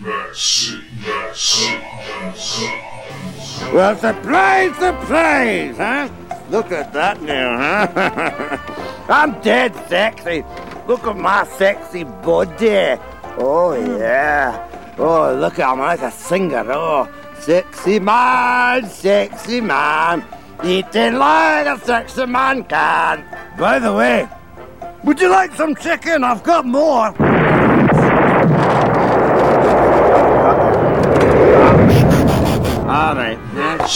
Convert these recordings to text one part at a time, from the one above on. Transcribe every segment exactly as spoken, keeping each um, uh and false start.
Well, surprise, surprise, huh? Look at that now, huh? I'm dead sexy. Look at my sexy body. Oh, yeah. Oh, look, I'm like a singer. Oh, sexy man, sexy man. Eating like a sexy man can. By the way, would you like some chicken? I've got more. All right.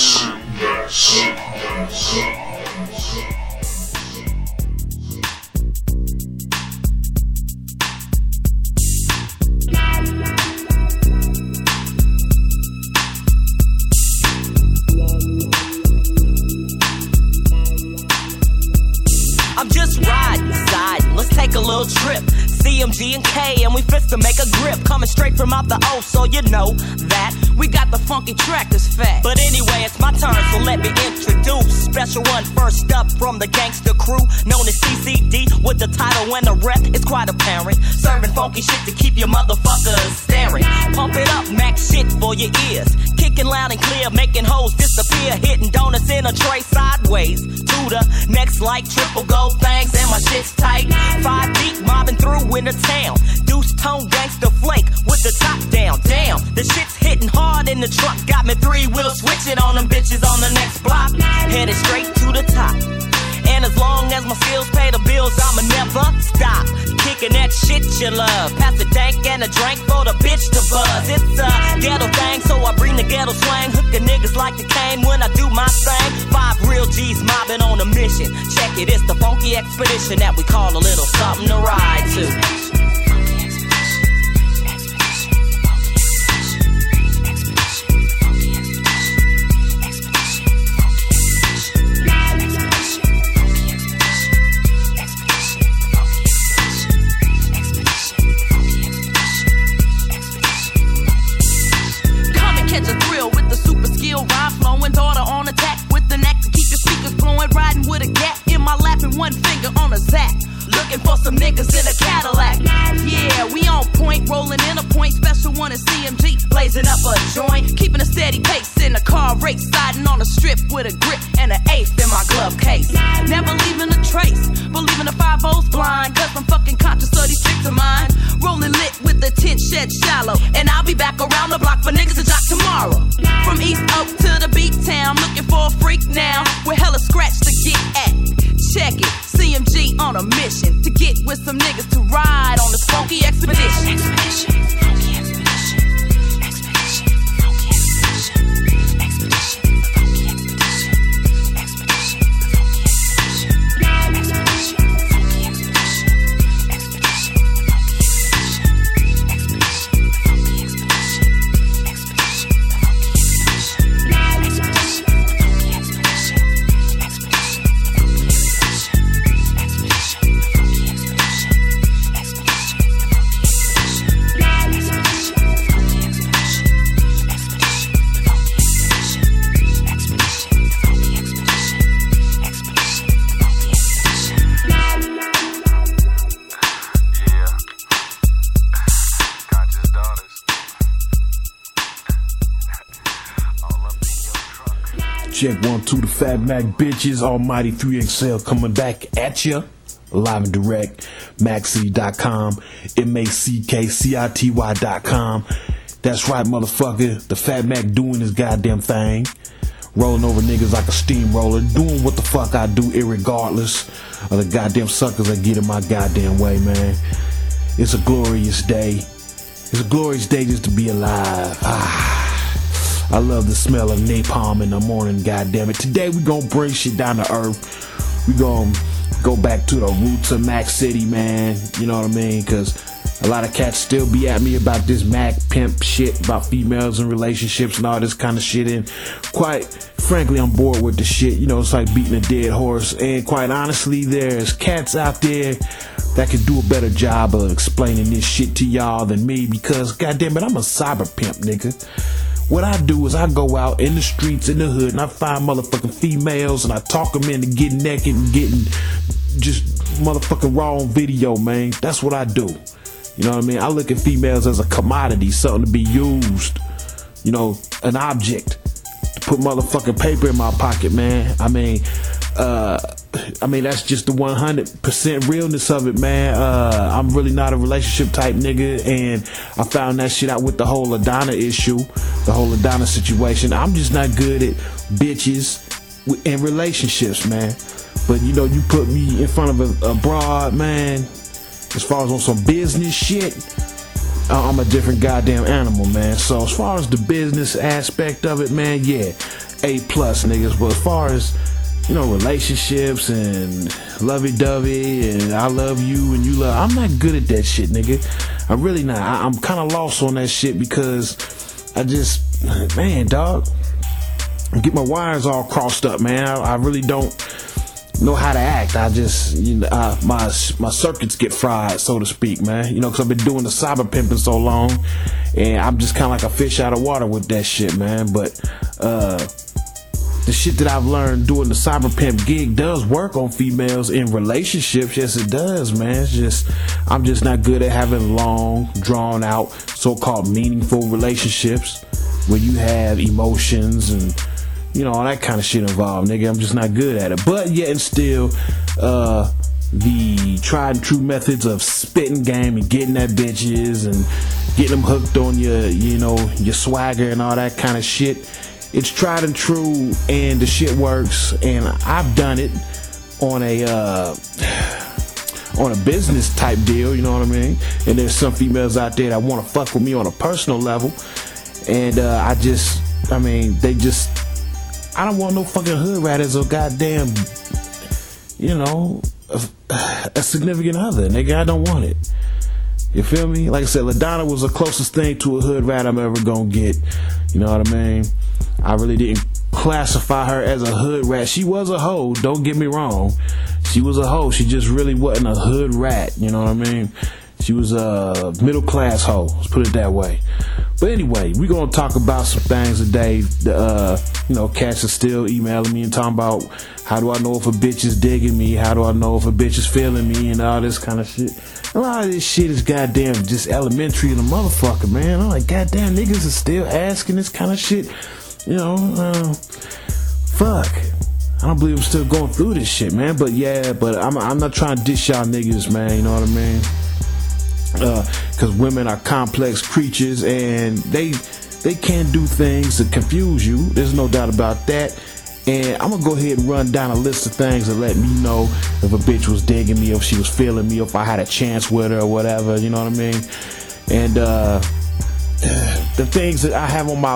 I'm just riding, side. Let's take a little trip. C M G and K, and we fist to make a grip. Coming straight from out the O, so you know that we got the funky track that's fat. But anyway, it's my turn, so let me introduce special one first up from the gangster crew, known as C C D, with the title and the rep. It's quite apparent. Serving funky shit to keep your motherfuckers staring. Pump it up, max shit for your ears. Kicking loud and clear, making hoes disappear. Hitting donuts in a tray sideways to the next like triple gold things, and my shit's tight. Five deep, mobbing through in the town. Deuce tone gangster flake with the top down. Damn, the shit's hitting hard in the truck. Got me three wheel switching on them bitches on the next block. Headed straight to the top. And as long as my skills pay the bills, I'ma never stop kicking that shit you love. Pass a dank and a drink for the bitch to buzz. It's a ghetto thing, so I bring the ghetto swang. Hooking niggas like the cane when I do my thing. Five real G's mobbing on a mission. Check it, it's the funky expedition that we call a little something to ride to. One finger on a zap, looking for some niggas in a Cadillac. Yeah, we on point, rolling in a point. Special one in C M G, blazing up a joint, keeping a steady pace in a car race, siding on a strip with a grip and an eighth in my glove case. Never leaving a trace, believing the five O's blind, cause I'm fucking conscious of these tricks of mine. Rolling lit with the tent shed shallow, and I'll be back around the block for niggas to jock tomorrow. From East Oak to the beat town, looking for a freak now, with hella scratch to get at. Check it, C M G on a mission to get with some niggas to ride on this funky expedition. Expedition, funky expedition. Expedition, funky expedition. Expedition, funky expedition. Expedition, funky expedition. Expedition, funky expedition. Expedition, funky expedition. Expedition, funky expedition. Expedition, funky expedition. Expedition, funky expedition. Check one, two, the Fat Mac bitches, Almighty three X L coming back at ya. Live and direct, maxcity dot com, M A C K C I T Y dot com. That's right, motherfucker. The Fat Mac doing his goddamn thing. Rolling over niggas like a steamroller, doing what the fuck I do, irregardless of the goddamn suckers that get in my goddamn way, man. It's a glorious day. It's a glorious day just to be alive. Ah. I love the smell of napalm in the morning, goddammit. Today we gon' bring shit down to earth. We gon' go back to the roots of Mac City, man. You know what I mean? Cause a lot of cats still be at me about this Mac pimp shit, about females and relationships and all this kind of shit. And quite frankly, I'm bored with the shit. You know, it's like beating a dead horse. And quite honestly, there's cats out there that can do a better job of explaining this shit to y'all than me. Because goddammit, I'm a cyber pimp, nigga. What I do is I go out in the streets, in the hood, and I find motherfucking females, and I talk them into getting naked and getting just motherfucking raw on video, man. That's what I do. You know what I mean? I look at females as a commodity, something to be used. You know, an object to put motherfucking paper in my pocket, man. I mean, uh, I mean that's just the one hundred percent realness of it, man. Uh, I'm really not a relationship type nigga, and I found that shit out with the whole Adana issue, the whole Adana situation. I'm just not good at bitches in relationships, man. But you know, you put me in front of a, a broad, man, as far as on some business shit, I'm a different goddamn animal, man. So as far as the business aspect of it, man, yeah, A plus, niggas. But as far as, you know, relationships and lovey-dovey and I love you and you love, I'm not good at that shit, nigga. I'm really not. I, I'm kind of lost on that shit because I just, man, dog, get my wires all crossed up, man. I, I really don't know how to act. I just, you know, I, my my circuits get fried, so to speak, man. You know, because I've been doing the cyber pimping so long, and I'm just kind of like a fish out of water with that shit, man. But uh, the shit that I've learned doing the cyber pimp gig does work on females in relationships. Yes, it does, man. It's just I'm just not good at having long, drawn out, so-called meaningful relationships where you have emotions and, you know, all that kind of shit involved, nigga. I'm just not good at it. But yet and still, uh, the tried and true methods of spitting game and getting at bitches and getting them hooked on your, you know, your swagger and all that kind of shit, it's tried and true, and the shit works. And I've done it on a, uh, on a business type deal, you know what I mean? And there's some females out there that want to fuck with me on a personal level. And, uh, I just, I mean, they just, I don't want no fucking hood rat as a goddamn, you know, a, a significant other, nigga. I don't want it. You feel me? Like I said, LaDonna was the closest thing to a hood rat I'm ever gonna get. You know what I mean? I really didn't classify her as a hood rat. She was a hoe, don't get me wrong. She was a hoe. She just really wasn't a hood rat. You know what I mean? She was a middle class hoe. Let's put it that way. But anyway, we're going to talk about some things today. Uh, you know, cats are still emailing me and talking about how do I know if a bitch is digging me? How do I know if a bitch is feeling me? And all this kind of shit. A lot of this shit is goddamn just elementary in the motherfucker, man. I'm like, goddamn, niggas are still asking this kind of shit. You know, uh, fuck. I don't believe I'm still going through this shit, man. But yeah, but I'm, I'm not trying to dish y'all niggas, man. You know what I mean? Because uh, women are complex creatures and they they can do things to confuse you. There's no doubt about that. And I'm gonna go ahead and run down a list of things that let me know if a bitch was digging me, if she was feeling me, if I had a chance with her or whatever. You know what I mean? And uh, the things that I have on my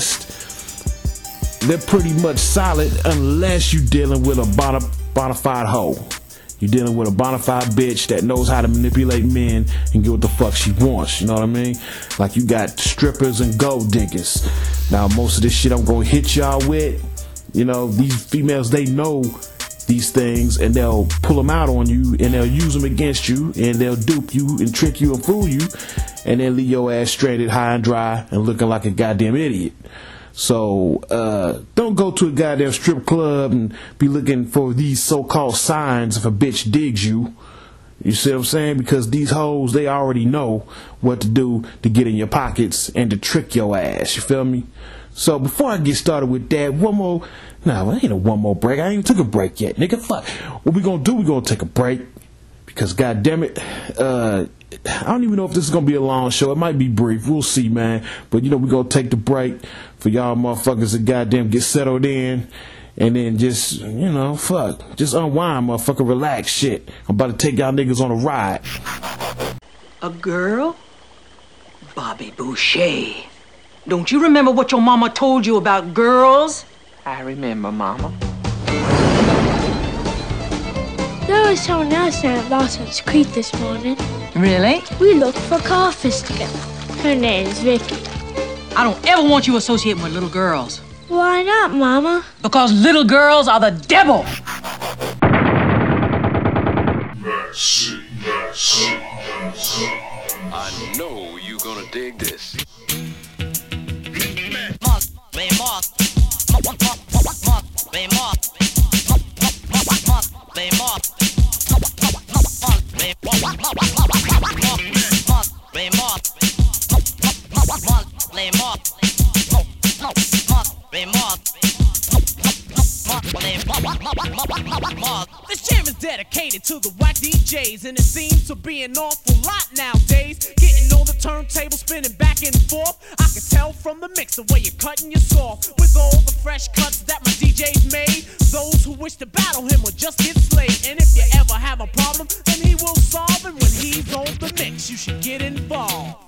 list, they're pretty much solid unless you're dealing with a bona, bona fide hoe. You're dealing with a bona fide bitch that knows how to manipulate men and get what the fuck she wants. You know what I mean? Like you got strippers and gold diggers. Now, most of this shit I'm going to hit y'all with, you know, these females, they know these things and they'll pull them out on you and they'll use them against you and they'll dupe you and trick you and fool you and then leave your ass stranded high and dry and looking like a goddamn idiot. So, uh, don't go to a goddamn strip club and be looking for these so-called signs if a bitch digs you. You see what I'm saying? Because these hoes, they already know what to do to get in your pockets and to trick your ass. You feel me? So, before I get started with that, one more, no, it ain't a one more break. I ain't even took a break yet, nigga. Fuck. What we gonna do? We gonna take a break. Because, goddamn it, uh, I don't even know if this is going to be a long show. It might be brief. We'll see, man. But, you know, we're going to take the break for y'all motherfuckers to goddamn get settled in. And then just, you know, fuck. Just unwind, motherfucker. Relax, shit. I'm about to take y'all niggas on a ride. A girl? Bobby Boucher. Don't you remember what your mama told you about girls? I remember, Mama. There was someone else down at Lawson's Creek this morning. Really? We looked for crawfish together. Her name's Vicky. I don't ever want you associating with little girls. Why not, Mama? Because little girls are the devil. Mercy, mercy, mercy. I know you're gonna dig this. This jam is dedicated to the whack D Js, and it seems to be an awful lot nowadays. Getting on the turntable, spinning back and forth. I can tell from the mix the way you're cutting your soft. With all the fresh cuts that my D Js made, those who wish to battle him will just get slayed. And if you ever have a problem, then he will solve it. When he's on the mix, you should get involved.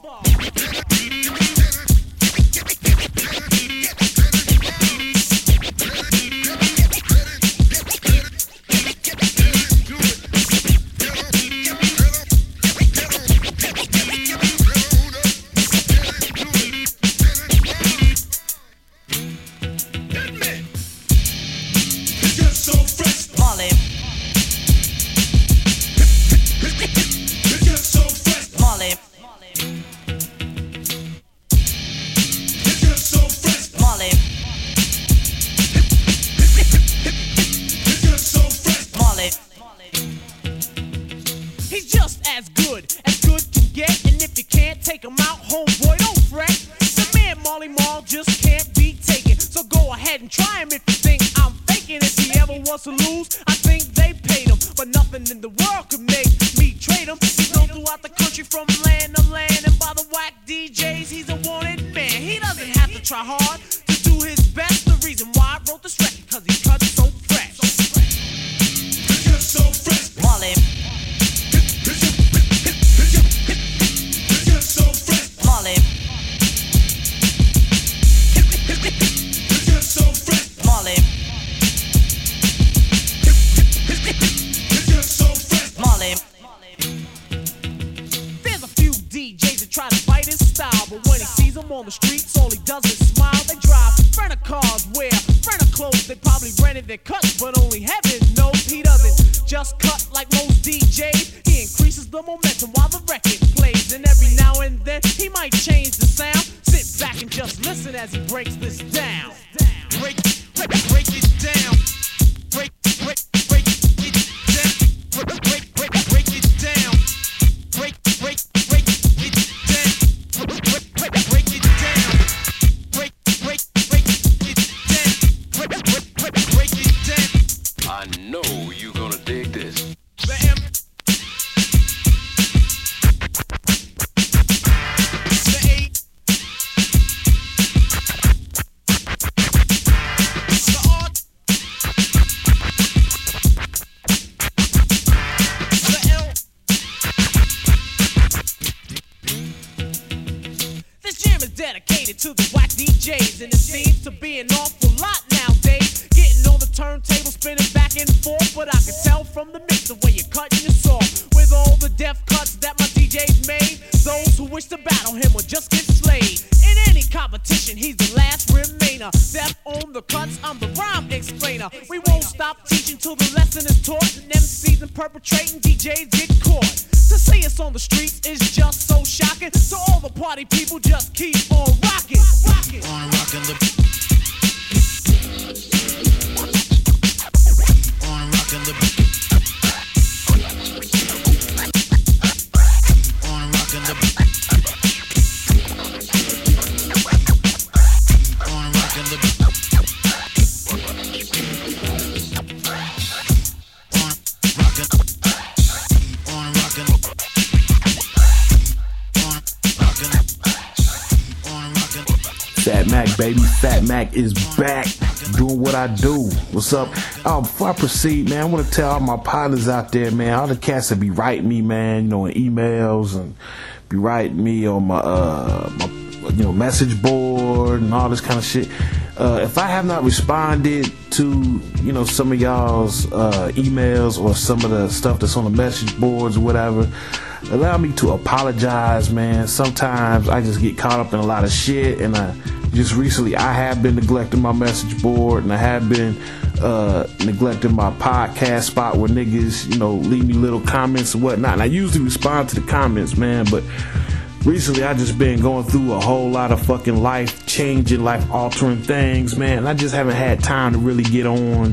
Baby, Fat Mac is back doing what I do. What's up? Um, before I proceed, man, I want to tell all my partners out there, man, all the cats that be writing me, man, you know, in emails and be writing me on my, uh, my, you know, message board and all this kind of shit. Uh, if I have not responded to, you know, some of y'all's uh, emails or some of the stuff that's on the message boards or whatever, allow me to apologize, man. Sometimes I just get caught up in a lot of shit, and I just recently I have been neglecting my message board, and I have been uh, neglecting my podcast spot where niggas, you know, leave me little comments and whatnot. And I usually respond to the comments, man, but recently I just been going through a whole lot of fucking life changing, life altering things, man. I just haven't had time to really get on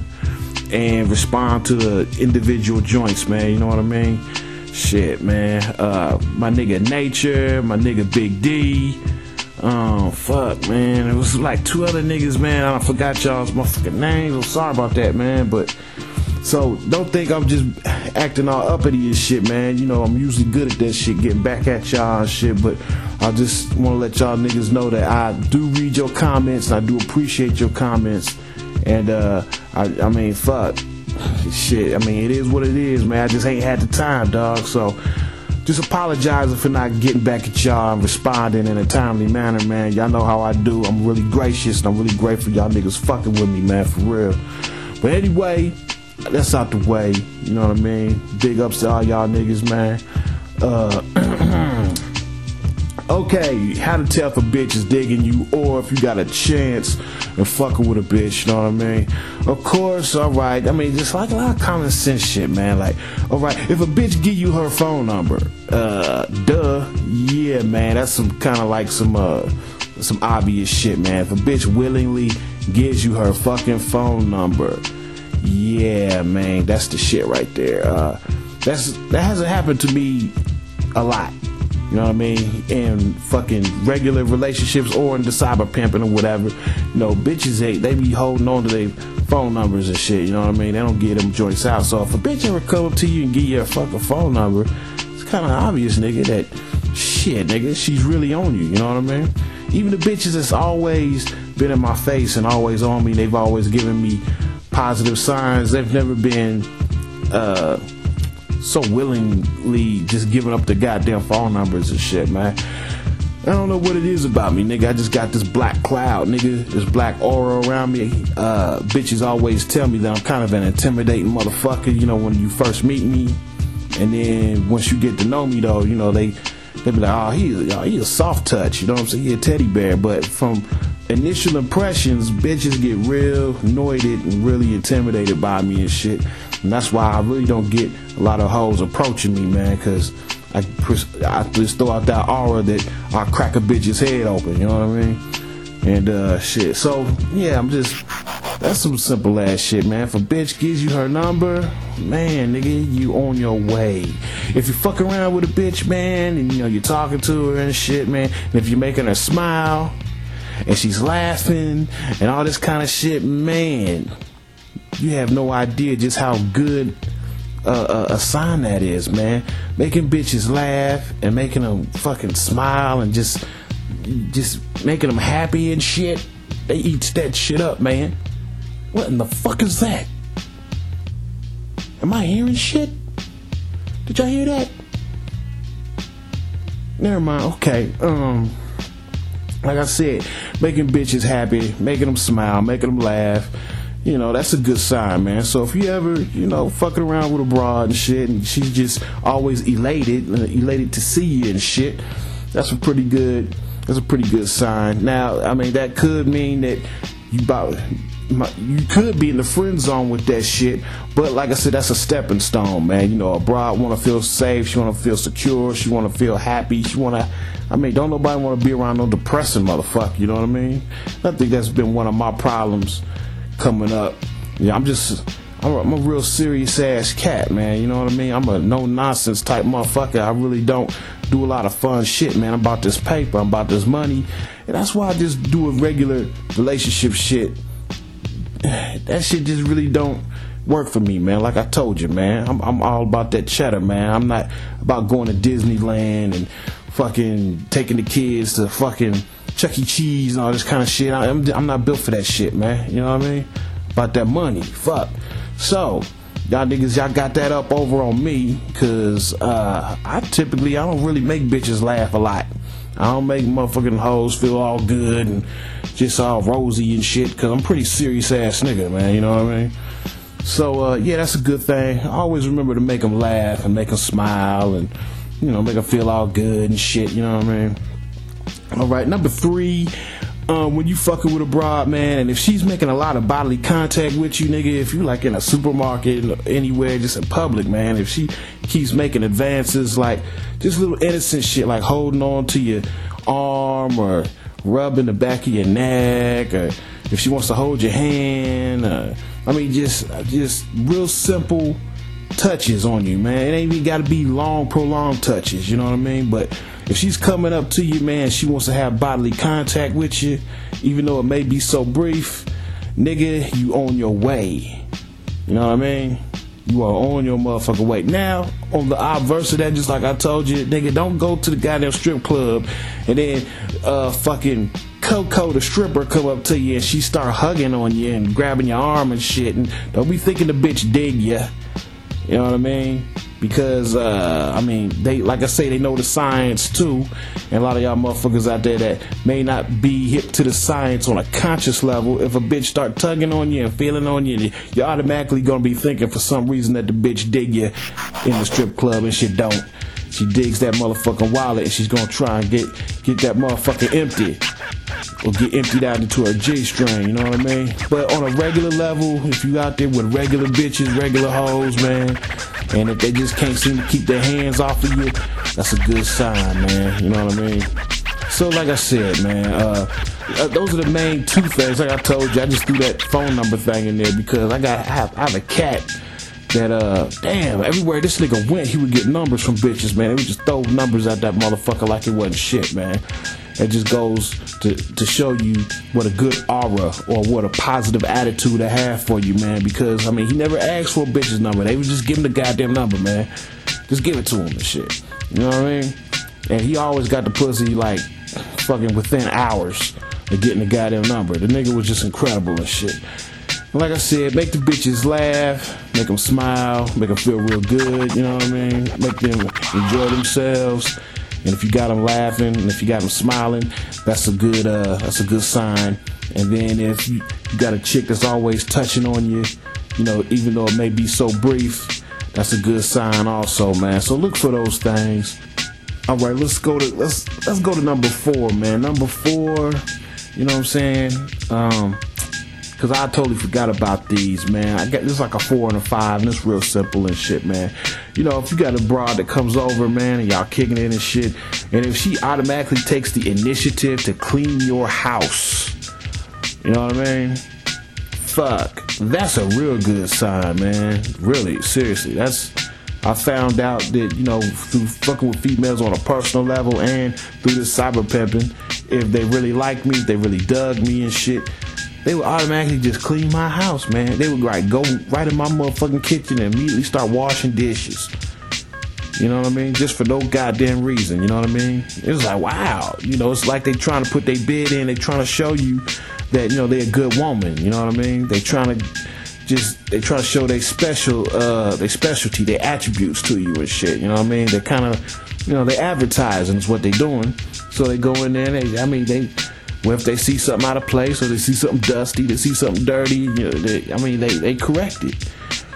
and respond to the individual joints, man. You know what I mean? Shit, man. Uh, my nigga Nature, my nigga Big D, Um, fuck, man. It was like two other niggas, man. I forgot y'all's motherfucking names. I'm sorry about that, man. But so don't think I'm just acting all uppity and shit, man. You know, I'm usually good at that shit, getting back at y'all and shit. But I just want to let y'all niggas know that I do read your comments and I do appreciate your comments. And uh, I, I mean, fuck, shit. I mean, it is what it is, man. I just ain't had the time, dog. So just apologizing for not getting back at y'all and responding in a timely manner, man. Y'all know how I do. I'm really gracious and I'm really grateful y'all niggas fucking with me, man, for real. But anyway, that's out the way. You know what I mean? Big ups to all y'all niggas, man. Uh, okay, how to tell if a bitch is digging you or if you got a chance and fucking with a bitch, you know what I mean? Of course, alright. I mean, just like a lot of common sense shit, man. Like, alright, if a bitch give you her phone number, uh, duh, yeah, man, that's some kind of like some, uh, some obvious shit, man. If a bitch willingly gives you her fucking phone number, yeah, man, that's the shit right there. Uh, that's, that hasn't happened to me a lot. You know what I mean? In fucking regular relationships or in the cyber pimping or whatever. You know, bitches, they, they be holding on to their phone numbers and shit. You know what I mean? They don't get them joints out. So if a bitch ever come up to you and give you a fucking phone number, it's kind of obvious, nigga, that shit, nigga, she's really on you. You know what I mean? Even the bitches that's always been in my face and always on me, they've always given me positive signs. They've never been, uh... so willingly just giving up the goddamn phone numbers and shit, man. I don't know what it is about me, nigga. I just got this black cloud, nigga, this black aura around me. Uh, bitches always tell me that I'm kind of an intimidating motherfucker, you know, when you first meet me. And then once you get to know me, though, you know, they they be like, oh, he's oh, he a soft touch, you know what I'm saying? He a teddy bear. But from initial impressions, bitches get real anointed and really intimidated by me and shit. And that's why I really don't get a lot of hoes approaching me, man, because I, I just throw out that aura that I'll crack a bitch's head open, you know what I mean? And, uh, shit. So, yeah, I'm just, that's some simple ass shit, man. If a bitch gives you her number, man, nigga, you on your way. If you fuck around with a bitch, man, and, you know, you're talking to her and shit, man, and if you're making her smile, and she's laughing, and all this kind of shit, man, you have no idea just how good uh, a, a sign that is, man. Making bitches laugh and making them fucking smile and just just making them happy and shit. They eats that shit up, man. What in the fuck is that? Am I hearing shit? Did y'all hear that? Never mind. Okay. Um, like I said, making bitches happy, making them smile, making them laugh. You know, that's a good sign, man. So if you ever, you know, fucking around with a broad and shit, and she's just always elated, uh, elated to see you and shit, that's a pretty good, that's a pretty good sign. Now, I mean, that could mean that you about, you could be in the friend zone with that shit, but like I said, that's a stepping stone, man. You know, a broad want to feel safe, she want to feel secure, she want to feel happy, she want to, I mean, don't nobody want to be around no depressing motherfucker, you know what I mean? I think that's been one of my problems coming up. Yeah, I'm just, I'm a, I'm a real serious ass cat, man. You know what I mean? I'm a no nonsense type motherfucker. I really don't do a lot of fun shit, man. I'm about this paper, I'm about this money, and that's why I just do a regular relationship shit. That shit just really don't work for me, man. Like I told you, man, I'm, I'm all about that cheddar, man. I'm not about going to Disneyland and fucking taking the kids to fucking Chuck E. Cheese and all this kind of shit. I'm, I'm not built for that shit, man. You know what I mean? About that money. Fuck. So, y'all niggas, y'all got that up over on me, because uh, I typically, I don't really make bitches laugh a lot. I don't make motherfucking hoes feel all good and just all rosy and shit, because I'm pretty serious ass nigga, man. You know what I mean? So, uh, yeah, that's a good thing. I always remember to make them laugh and make them smile and, you know, make them feel all good and shit. You know what I mean? Alright, number three, um, when you fucking with a broad, man, and if she's making a lot of bodily contact with you, nigga, if you like in a supermarket, anywhere, just in public, man, if she keeps making advances, like just little innocent shit, like holding on to your arm or rubbing the back of your neck, or if she wants to hold your hand, uh, I mean, just, just real simple touches on you, man. It ain't even got to be long, prolonged touches, you know what I mean? But if she's coming up to you, man, she wants to have bodily contact with you, even though it may be so brief, nigga, you on your way. You know what I mean? You are on your motherfucking way. Now, on the obverse of that, just like I told you, nigga, don't go to the goddamn strip club and then uh fucking Coco the stripper come up to you and she start hugging on you and grabbing your arm and shit, and don't be thinking the bitch dig you. You know what I mean? Because, uh, I mean, they, like I say, they know the science too. And a lot of y'all motherfuckers out there that may not be hip to the science on a conscious level, if a bitch start tugging on you and feeling on you, you're automatically gonna be thinking for some reason that the bitch dig you in the strip club, and she don't. She digs that motherfucking wallet and she's gonna try and get, get that motherfucker empty. Or get emptied out into her G-string, you know what I mean? But on a regular level, if you out there with regular bitches, regular hoes, man, and if they just can't seem to keep their hands off of you, that's a good sign, man, you know what I mean? So like I said, man, uh, uh, those are the main two things. Like I told you, I just threw that phone number thing in there because I got I have, I have a cat that, uh, damn, everywhere this nigga went, he would get numbers from bitches, man. They would just throw numbers at that motherfucker like it wasn't shit, man. It just goes to, to show you what a good aura or what a positive attitude I have for you, man. Because, I mean, he never asked for a bitch's number. They would just give him the goddamn number, man. Just give it to him and shit. You know what I mean? And he always got the pussy, like, fucking within hours of getting the goddamn number. The nigga was just incredible and shit. And like I said, make the bitches laugh, make them smile, make them feel real good, you know what I mean? Make them enjoy themselves. And if you got them laughing, and if you got them smiling, that's a good, uh, that's a good sign. And then if you, you got a chick that's always touching on you, you know, even though it may be so brief, that's a good sign also, man. So look for those things. All right, let's go to let's let's go to number four, man. Number four, you know what I'm saying? Um, Cause I totally forgot about these, man. I got this is like a four and a five, and it's real simple and shit, man. You know, if you got a broad that comes over, man, and y'all kicking it and shit, and if she automatically takes the initiative to clean your house, you know what I mean? Fuck, that's a real good sign, man. Really, seriously, that's. I found out that, you know, through fucking with females on a personal level and through this cyber pimping, if they really like me, if they really dug me and shit, they would automatically just clean my house, man. They would like go right in my motherfucking kitchen and immediately start washing dishes. You know what I mean? Just for no goddamn reason, you know what I mean? It was like, wow. You know, it's like they trying to put their bid in. They trying to show you that, you know, they're a good woman. You know what I mean? They trying to just, they trying to show their special, uh, their specialty, their attributes to you and shit. You know what I mean? They kind of, you know, they advertising is what they doing. So they go in there and they, I mean, they, well, if they see something out of place or they see something dusty, they see something dirty, you know, they, I mean, they, they correct it.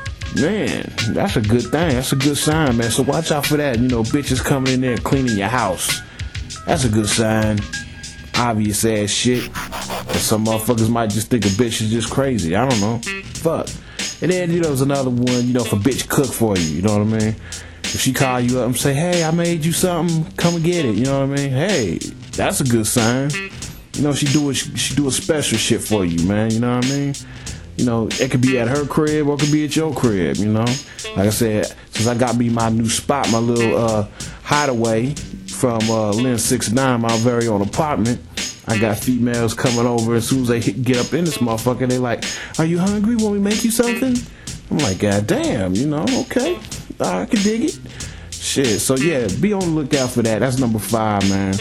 Man, that's a good thing. That's a good sign, man. So watch out for that. You know, bitches coming in there and cleaning your house. That's a good sign. Obvious ass shit. And some motherfuckers might just think a bitch is just crazy. I don't know. Fuck. And then, you know, there's another one, you know, if a bitch cook for you, you know what I mean? If she call you up and say, hey, I made you something, come and get it, you know what I mean? Hey, that's a good sign. You know, she do a, she do a special shit for you, man, you know what I mean? You know, it could be at her crib or it could be at your crib, you know? Like I said, since I got me my new spot, my little uh, hideaway from uh, Lynn six nine, my very own apartment, I got females coming over as soon as they hit, get up in this motherfucker, they like, are you hungry? Want me to make you something? I'm like, God damn, you know, okay. I can dig it. Shit, so yeah, be on the lookout for that. That's number five, man.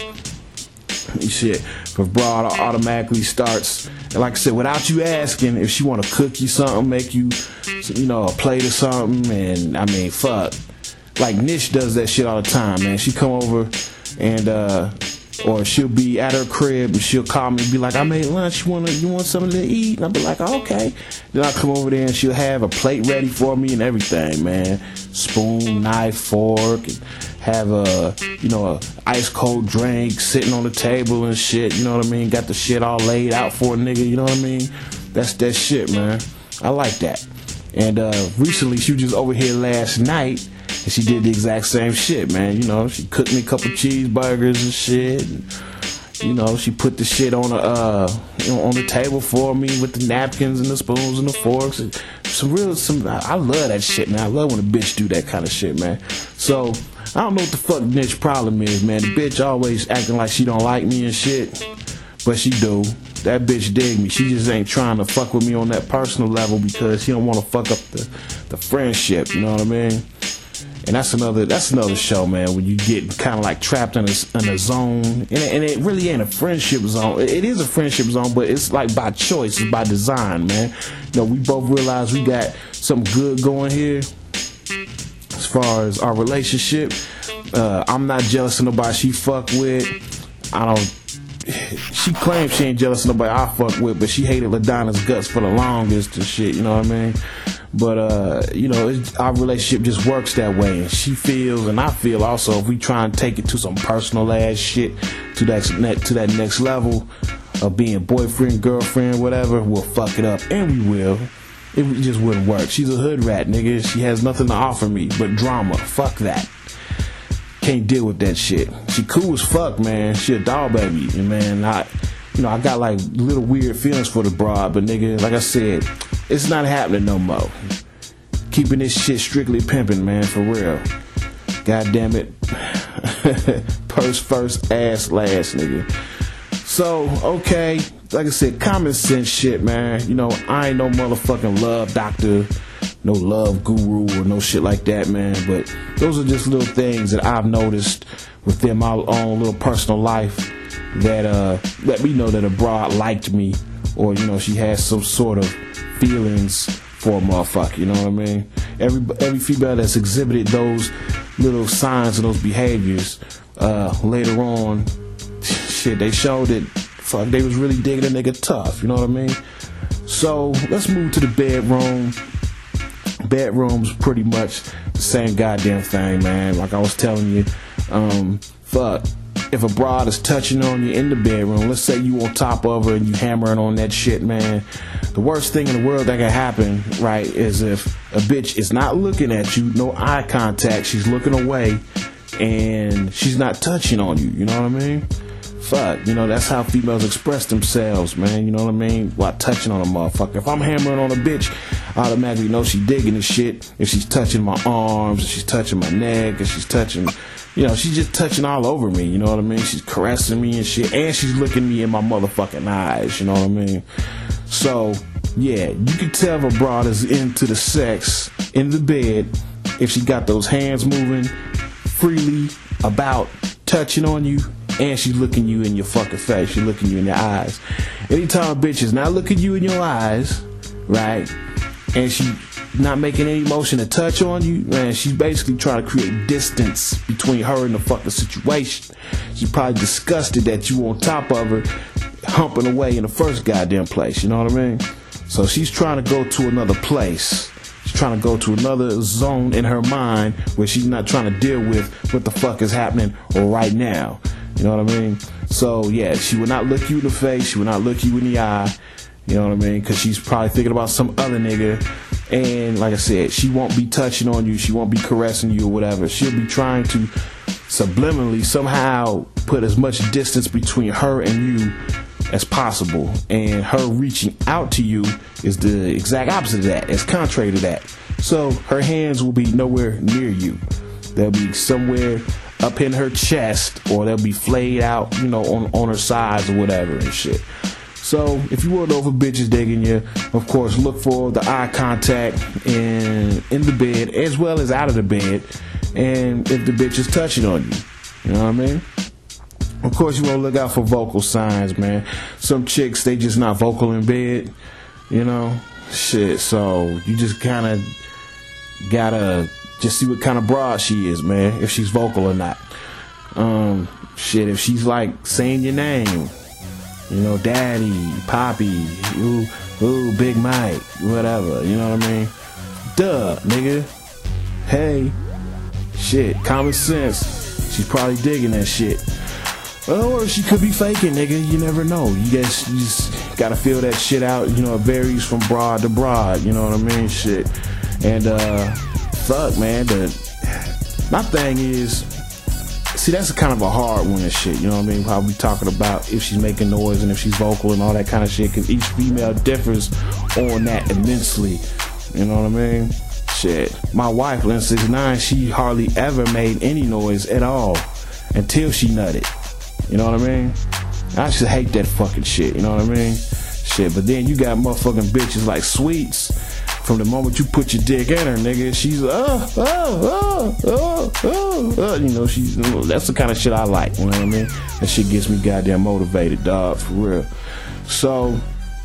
Shit, if broad automatically starts, and like I said, without you asking, if she want to cook you something, make you, you know, a plate or something, and I mean, fuck. Like Nish does that shit all the time, man. She come over and, uh, or she'll be at her crib and she'll call me and be like, I made lunch, you want you want something to eat? And I'll be like, oh, okay. Then I'll come over there and she'll have a plate ready for me and everything, man. Spoon, knife, fork, and have a, you know, a ice cold drink sitting on the table and shit, you know what I mean? Got the shit all laid out for a nigga, you know what I mean? That's that shit, man. I like that. And uh, recently she was just over here last night and she did the exact same shit, man. You know, she cooked me a couple cheeseburgers and shit. And, you know, she put the shit on the uh, you know, on the table for me with the napkins and the spoons and the forks. And some real, some I love that shit, man. I love when a bitch do that kind of shit, man. So I don't know what the fuck Niche problem is, man. The bitch always acting like she don't like me and shit, but she do. That bitch dig me. She just ain't trying to fuck with me on that personal level because she don't want to fuck up the, the friendship, you know what I mean? And that's another that's another show, man, when you get kind of like trapped in a, in a zone. And it, and it really ain't a friendship zone. It is a friendship zone, but it's like by choice. It's by design, man. You know, we both realize we got something good going here as far as our relationship. Uh, I'm not jealous of nobody she fuck with. I don't... She claims she ain't jealous of nobody I fuck with, but she hated LaDonna's guts for the longest and shit, you know what I mean? But, uh, you know, it, our relationship just works that way. And she feels, and I feel also, if we try and take it to some personal ass shit, to that, to that next level of being boyfriend, girlfriend, whatever, we'll fuck it up. And we will. It just wouldn't work. She's a hood rat, nigga. She has nothing to offer me but drama. Fuck that. Can't deal with that shit. She cool as fuck, man. She a doll baby. And man, I, you know, I got like little weird feelings for the broad, but nigga, like I said, it's not happening no more. Keeping this shit strictly pimping, man, for real. God damn it. Purse first, ass last, nigga. So, okay, like I said, common sense shit, man. You know, I ain't no motherfucking love doctor, no love guru or no shit like that, man. But those are just little things that I've noticed within my own little personal life that uh let me know that a broad liked me, or you know, she has some sort of feelings for a motherfucker, you know what I mean? Every every female that's exhibited those little signs and those behaviors, uh later on, shit, they showed it. Fuck, they was really digging a nigga tough, you know what I mean? So let's move to the bedroom. Bedroom's pretty much the same goddamn thing, man. Like I was telling you, um, fuck. If a broad is touching on you in the bedroom, let's say you on top of her and you hammering on that shit, man. The worst thing in the world that can happen, right, is if a bitch is not looking at you, no eye contact, she's looking away, and she's not touching on you, you know what I mean? Fuck, you know, that's how females express themselves, man, you know what I mean? While touching on a motherfucker. If I'm hammering on a bitch, I automatically know she digging the shit. If she's touching my arms, if she's touching my neck, if she's touching, you know, she's just touching all over me, you know what I mean? She's caressing me and shit, and she's looking me in my motherfucking eyes, you know what I mean? So, yeah, you can tell if a broad is into the sex in the bed if she got those hands moving freely about touching on you, and she's looking you in your fucking face. She's looking you in your eyes. Anytime a bitch is not looking you in your eyes, right, and she not making any motion to touch on you, man, she's basically trying to create distance between her and the fucking situation. She's probably disgusted that you on top of her, humping away in the first goddamn place, you know what I mean? So she's trying to go to another place. She's trying to go to another zone in her mind where she's not trying to deal with what the fuck is happening right now. You know what I mean? So, yeah, she will not look you in the face. She will not look you in the eye. You know what I mean? Because she's probably thinking about some other nigga. And, like I said, she won't be touching on you. She won't be caressing you or whatever. She'll be trying to subliminally somehow put as much distance between her and you as possible. And her reaching out to you is the exact opposite of that. It's contrary to that. So, her hands will be nowhere near you. They'll be somewhere up in her chest, or they'll be flayed out, you know, on, on her sides or whatever and shit. So, if you want to know if a bitch is digging you, of course, look for the eye contact in, in the bed as well as out of the bed, and if the bitch is touching on you. You know what I mean? Of course, you want to look out for vocal signs, man. Some chicks, they just not vocal in bed, you know? Shit, so you just kind of gotta just see what kind of broad she is, man, if she's vocal or not. Um, shit, if she's like saying your name, you know, daddy, poppy, ooh, ooh, Big Mike, whatever, you know what I mean? Duh, nigga. Hey, shit, common sense. She's probably digging that shit. Or she could be faking, nigga. You never know. You guys you just gotta feel that shit out. You know, it varies from broad to broad. You know what I mean? Shit. And, uh, fuck, man. The, my thing is, see, that's a kind of a hard one and shit. You know what I mean? How we talking about if she's making noise and if she's vocal and all that kind of shit. Because each female differs on that immensely. You know what I mean? shit. My wife, Lynn six nine, she hardly ever made any noise at all until she nutted. You know what I mean? I just hate that fucking shit. You know what I mean? Shit. But then you got motherfucking bitches like Sweets. From the moment you put your dick in her, nigga, she's uh, uh, uh, uh, uh, uh, you know, she's, you know, that's the kind of shit I like, you know what I mean? That shit gets me goddamn motivated, dog, for real. So,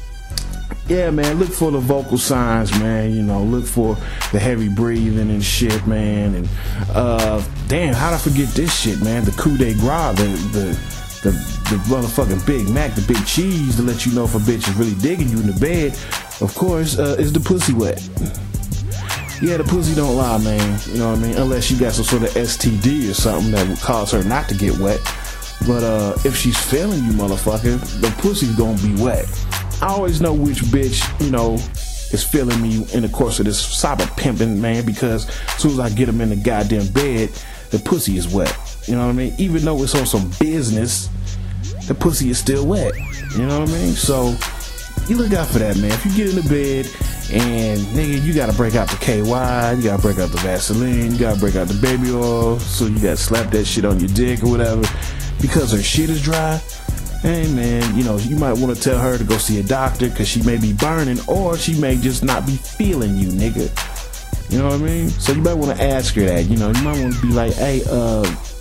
yeah, man, look for the vocal signs, man, you know, look for the heavy breathing and shit, man, and, uh, damn, how'd I forget this shit, man? The coup de grace, the, the, the, the motherfucking Big Mac, the big cheese to let you know if a bitch is really digging you in the bed. Of course, uh, is the pussy wet? Yeah, the pussy don't lie, man. You know what I mean? Unless she got some sort of S T D or something that would cause her not to get wet. But uh, if she's feeling you, motherfucker, the pussy's gonna be wet. I always know which bitch, you know, is feeling me in the course of this cyber pimping, man, because as soon as I get them in the goddamn bed, the pussy is wet. You know what I mean? Even though it's on some business, the pussy is still wet. You know what I mean? So you look out for that, man. If you get in the bed and, nigga, you gotta break out the K Y, you gotta break out the Vaseline, you gotta break out the baby oil, so you gotta slap that shit on your dick or whatever, because her shit is dry. Hey, man, you know, you might want to tell her to go see a doctor, because she may be burning, or she may just not be feeling you, nigga. You know what I mean? So you might want to ask her that. You know, you might want to be like, hey, uh,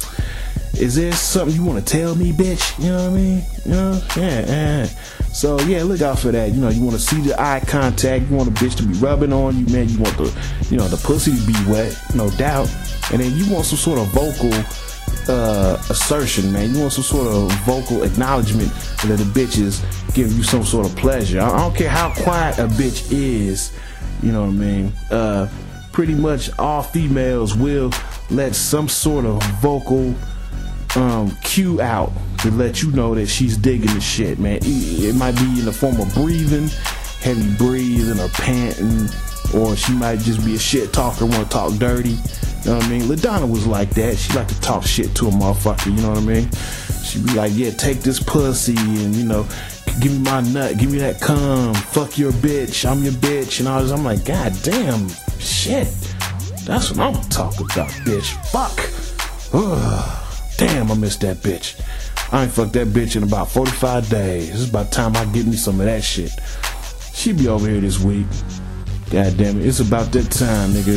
is there something you want to tell me, bitch? You know what I mean? You know? Yeah, yeah. So, yeah, look out for that. You know, you want to see the eye contact. You want a bitch to be rubbing on you, man. You want the, you know, the pussy to be wet, no doubt. And then you want some sort of vocal uh, assertion, man. You want some sort of vocal acknowledgement that the bitch is giving you some sort of pleasure. I don't care how quiet a bitch is. You know what I mean? Uh, pretty much all females will let some sort of vocal um, cue out to let you know that she's digging the shit, man. It might be in the form of breathing, heavy breathing or panting, or she might just be a shit talker, want to talk dirty. You know what I mean? LaDonna was like that. She like to talk shit to a motherfucker, you know what I mean? She'd be like, yeah, take this pussy and, you know, give me my nut, give me that cum, fuck your bitch, I'm your bitch, and all this. I'm like, god damn, shit. That's what I'm talking about, bitch. Fuck. Ugh. Damn, I miss that bitch. I ain't fucked that bitch in about forty-five days. It's about time I get me some of that shit. She be over here this week. God damn it, it's about that time, nigga.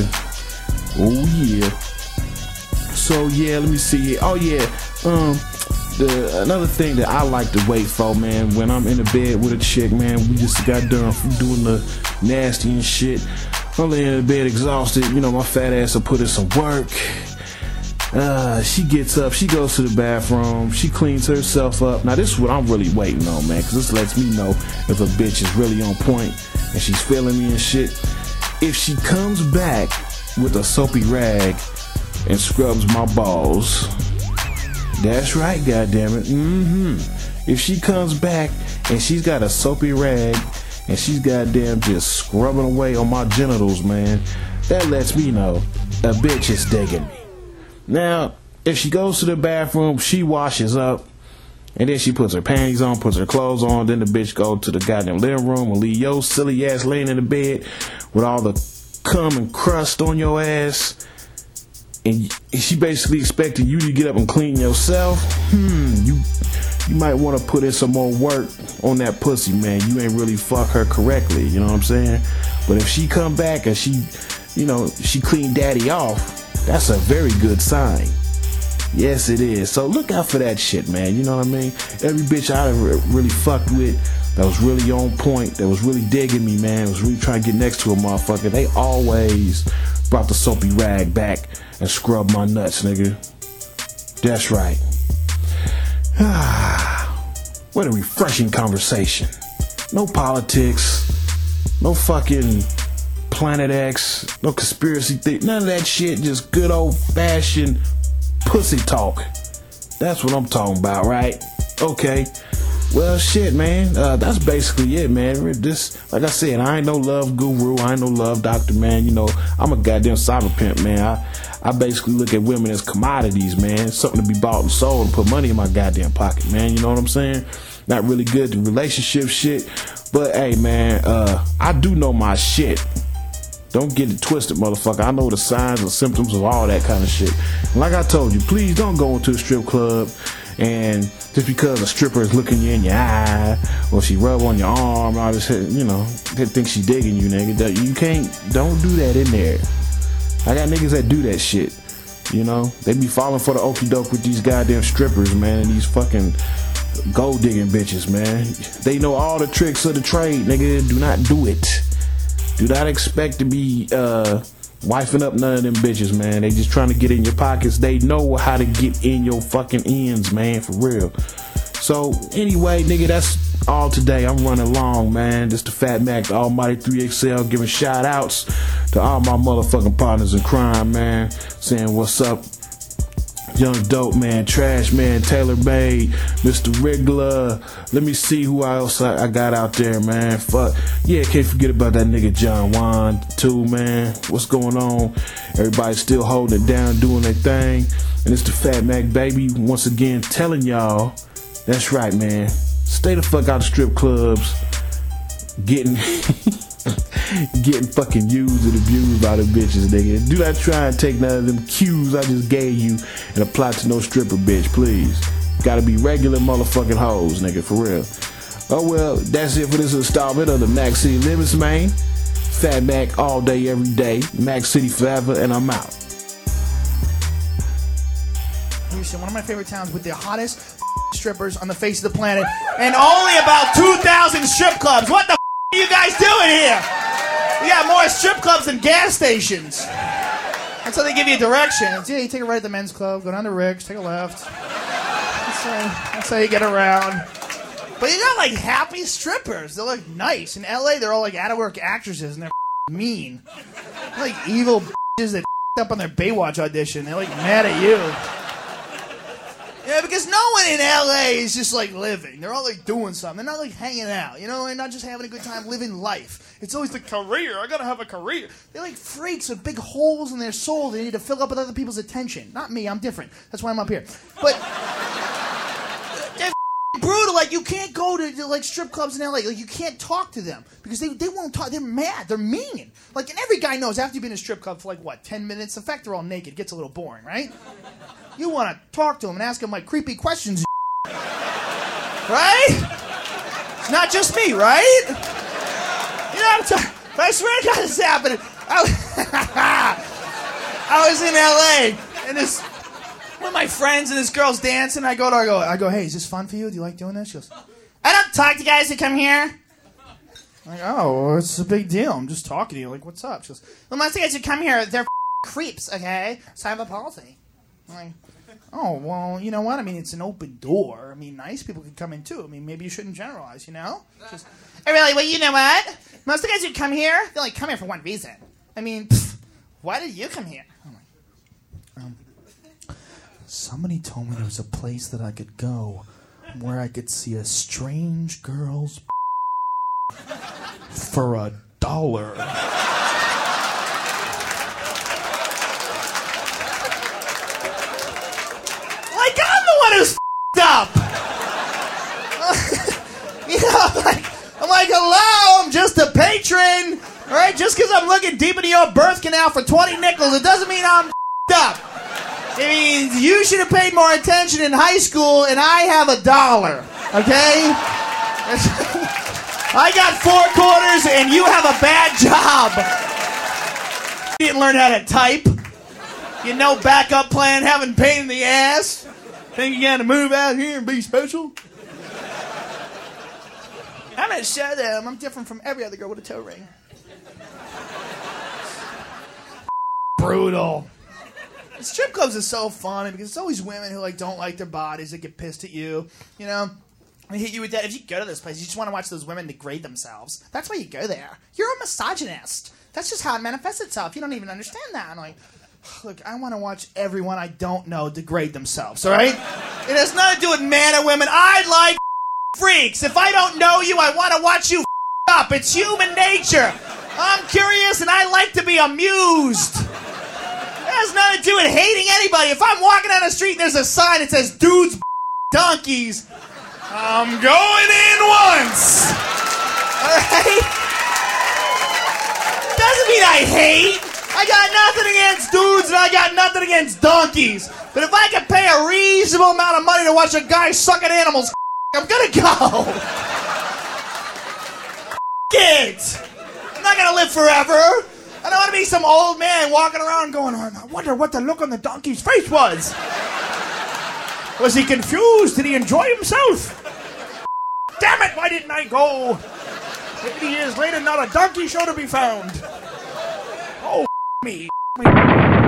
Oh yeah. So yeah, let me see. Oh yeah. Um, the another thing that I like to wait for, man, when I'm in the bed with a chick, man, we just got done doing the nasty and shit. I'm laying in the bed exhausted. You know, my fat ass will put in some work. Uh, she gets up, she goes to the bathroom, she cleans herself up. Now this is what I'm really waiting on, man, because this lets me know if a bitch is really on point and she's feeling me and shit. If she comes back with a soapy rag and scrubs my balls, that's right, goddammit. Mm-hmm. If she comes back and she's got a soapy rag and she's goddamn just scrubbing away on my genitals, man, that lets me know a bitch is digging me. Now, if she goes to the bathroom, she washes up, and then she puts her panties on, puts her clothes on, then the bitch go to the goddamn living room and leave your silly ass laying in the bed with all the cum and crust on your ass, and she basically expecting you to get up and clean yourself. Hmm, you you might want to put in some more work on that pussy, man. You ain't really fuck her correctly, you know what I'm saying? But if she come back and she, you know, she clean daddy off, that's a very good sign. Yes, it is. So look out for that shit, man. You know what I mean? Every bitch I ever really fucked with that was really on point, that was really digging me, man, was really trying to get next to a motherfucker, they always brought the soapy rag back and scrubbed my nuts, nigga. That's right. Ah, what a refreshing conversation. No politics. No fucking Planet X, no conspiracy thing, none of that shit, just good old fashioned pussy talk. That's what I'm talking about, right? Okay. Well, shit, man, uh, that's basically it, man. This, like I said, I ain't no love guru, I ain't no love doctor, man. You know, I'm a goddamn cyber pimp, man. I, I basically look at women as commodities, man. Something to be bought and sold and put money in my goddamn pocket, man. You know what I'm saying? Not really good to relationship shit, but hey, man, uh, I do know my shit. Don't get it twisted, motherfucker. I know the signs and symptoms of all that kind of shit. Like I told you, please don't go into a strip club and just because a stripper is looking you in your eye or she rub on your arm, all this, you know, they think she digging you, nigga. You can't, don't do that in there. I got niggas that do that shit. You know, they be falling for the okie doke with these goddamn strippers, man, and these fucking gold digging bitches, man. They know all the tricks of the trade, nigga. Do not do it. Do not expect to be uh, wifing up none of them bitches, man. They just trying to get in your pockets. They know how to get in your fucking ends, man, for real. So, anyway, nigga, that's all today. I'm running long, man. This the Fat Mac, the Almighty three X L, giving shout outs to all my motherfucking partners in crime, man. Saying what's up. Young Dope Man, Trash Man, Taylor Made, Mister Wriggler. Let me see who else I, I got out there, man. Fuck. Yeah, can't forget about that nigga John Juan, too, man. What's going on? Everybody's still holding it down, doing their thing. And it's the Fat Mac, baby. Once again, telling y'all, that's right, man. Stay the fuck out of strip clubs. Getting... Getting fucking used and abused by the bitches, nigga. Do not try and take none of them cues I just gave you and apply to no stripper bitch, please. Gotta be regular motherfucking hoes, nigga, for real. Oh well, that's it for this installment of the Mac City Limits, man. Fat Mac all day, every day. Mac City forever, and I'm out. Houston, one of my favorite towns with the hottest strippers on the face of the planet, and only about two thousand strip clubs. What the f*** are you guys doing here? We got more strip clubs than gas stations. That's how they give you directions. Yeah, you take a right at the men's club, go down to Rick's, take a left. That's how, that's how you get around. But you got like happy strippers. They're like nice. In L A, they're all like out of work actresses and they're mean. They're like evil bitches that up on their Baywatch audition. They're like mad at you. Yeah, because no one in L A is just like living. They're all like doing something. They're not like hanging out. You know, they're not just having a good time living life. It's always the career. I gotta have a career. They're like freaks with big holes in their soul they need to fill up with other people's attention. Not me, I'm different. That's why I'm up here. But they're brutal. Like, you can't go to, to like strip clubs in L A. Like, you can't talk to them because they, they won't talk. They're mad. They're mean. Like, and every guy knows after you've been in a strip club for like, what, ten minutes? In fact, they're all naked. It gets a little boring, right? You want to talk to them and ask them like creepy questions, right? It's not just me, right? You know what I'm talking? But I swear to God, this happened. I was, I was in L A and this one of my friends and this girl's dancing. I go to her, I go, I go, hey, is this fun for you? Do you like doing this? She goes, I don't talk to guys that come here. I'm like, oh, well, it's a big deal. I'm just talking to you. Like, what's up? She goes, well, most guys that come here, they're f- creeps, okay? So I have a policy. I'm like, oh, well, you know what? I mean, it's an open door. I mean, nice people can come in, too. I mean, maybe you shouldn't generalize, you know? Just, I really, well, you know what? Most of the guys who come here, they only come here for one reason. I mean, pff, why did you come here? I'm like, um, somebody told me there was a place that I could go where I could see a strange girl's for a dollar. Like, I'm the one who's f***ed up. You know, I'm like, I'm like, hello, I'm just a patron. All right, just because I'm looking deep into your birth canal for twenty nickels, it doesn't mean I'm f***ed up. It means you should have paid more attention in high school, and I have a dollar, okay? I got four quarters, and you have a bad job. You didn't learn how to type. You know backup plan, having pain in the ass. Think you gotta move out here and be special? I'm gonna show them I'm different from every other girl with a toe ring. Brutal. Strip clubs are so funny because it's always women who like don't like their bodies that get pissed at you. You know, they hit you with that. If you go to this place, you just want to watch those women degrade themselves. That's why you go there. You're a misogynist. That's just how it manifests itself. You don't even understand that. I'm like, look, I want to watch everyone I don't know degrade themselves, all right? It has nothing to do with man or women. I like freaks. If I don't know you, I want to watch you up. It's human nature. I'm curious and I like to be amused. It has nothing to do with hating anybody. If I'm walking down the street and there's a sign that says dudes, donkeys, I'm going in once. All right? Doesn't mean I hate nothing against dudes and I got nothing against donkeys. But if I could pay a reasonable amount of money to watch a guy suck an animal's I'm gonna go. Kids. I'm not gonna live forever. I don't want to be some old man walking around going, I wonder what the look on the donkey's face was. Was he confused? Did he enjoy himself? Damn it, why didn't I go? eighty years later, not a donkey show to be found. Oh, me.